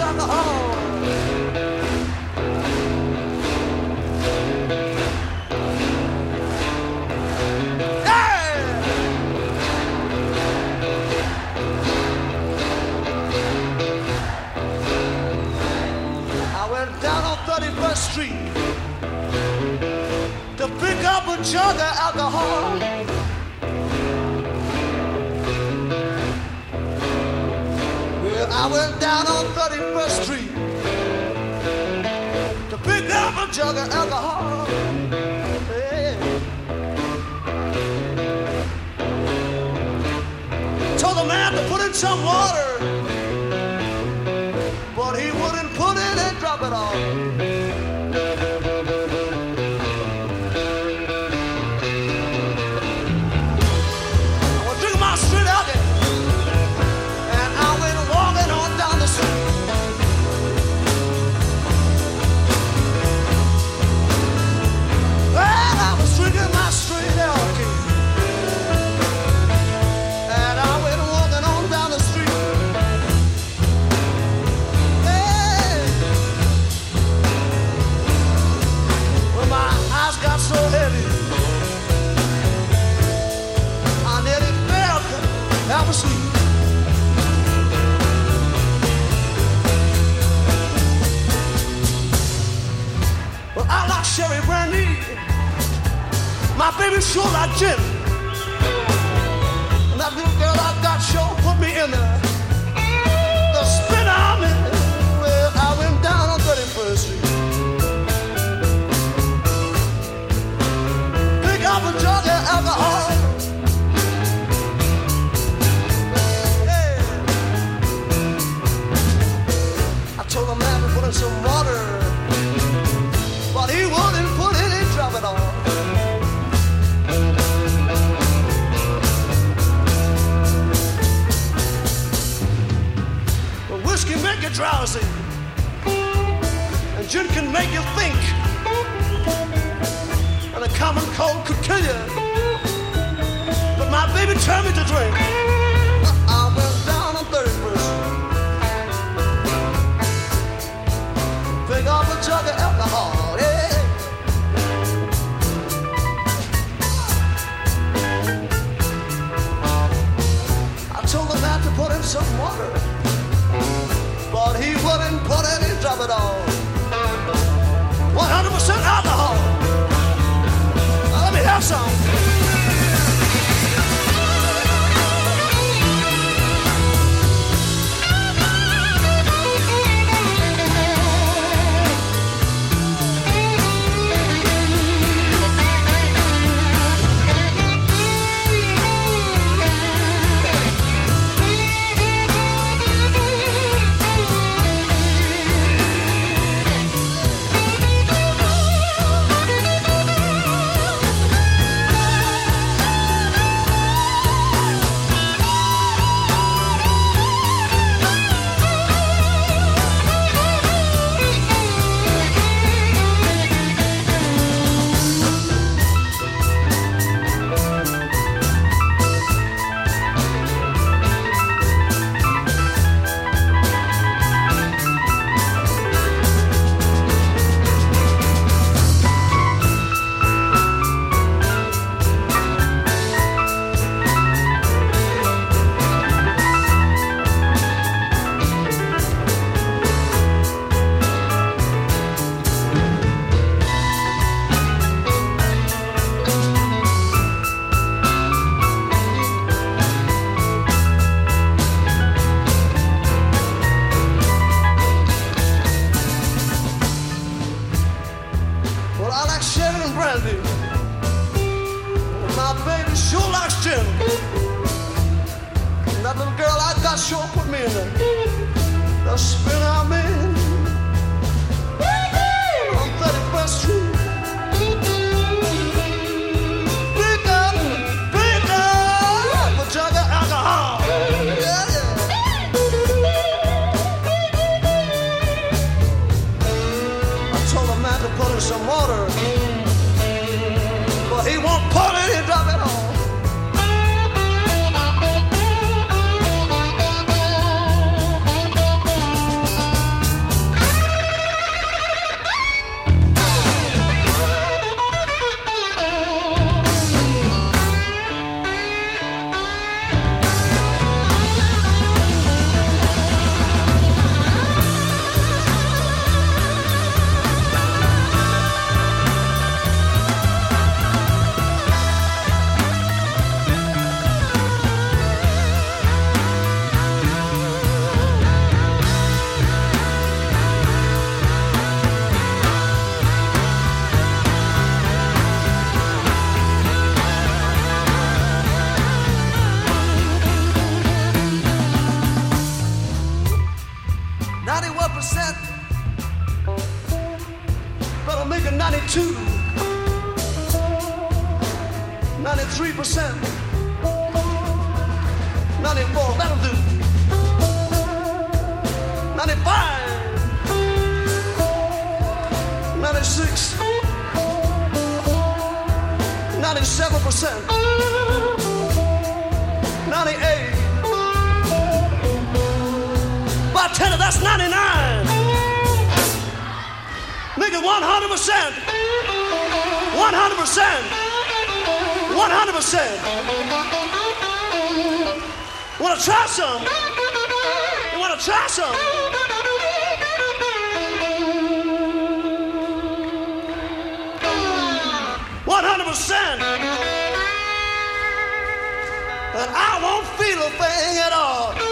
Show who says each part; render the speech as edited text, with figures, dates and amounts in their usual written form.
Speaker 1: alcohol. Street to pick up a jug of alcohol. Well, I went down on 31st Street to pick up a jug of alcohol. Yeah. Told the man to put in some water, but he wouldn't put it and drop it off. Cherry brandy, my baby sure like gin. And that little girl I got sure put me in the spin I'm in. Well, I went down on 31st Street, pick up a jug of alcohol. Yeah. I told the man to put in some water, but he wouldn't put it and drop it on. Well, whiskey make you drowsy, and gin can make you think, and a common cold could kill you. But my baby turned me to drink. I went down on 31st, pick up a jug of alcohol. To put in some water, but he wouldn't put it and drop it on. 100% alcohol. Now let me have some. Sure put me in the spin I'm in. On 31st Street. Pick up a jug of alcohol. Yeah, yeah. I told a man to put in some water, but he won't put it and drop it on. 92, 93%, 94, that'll do. 95, 96, 97%, 98. Bartender, that's 99. Make it 100%. 100%. 100%. Wanna try some? You wanna try some? And I won't feel a thing at all.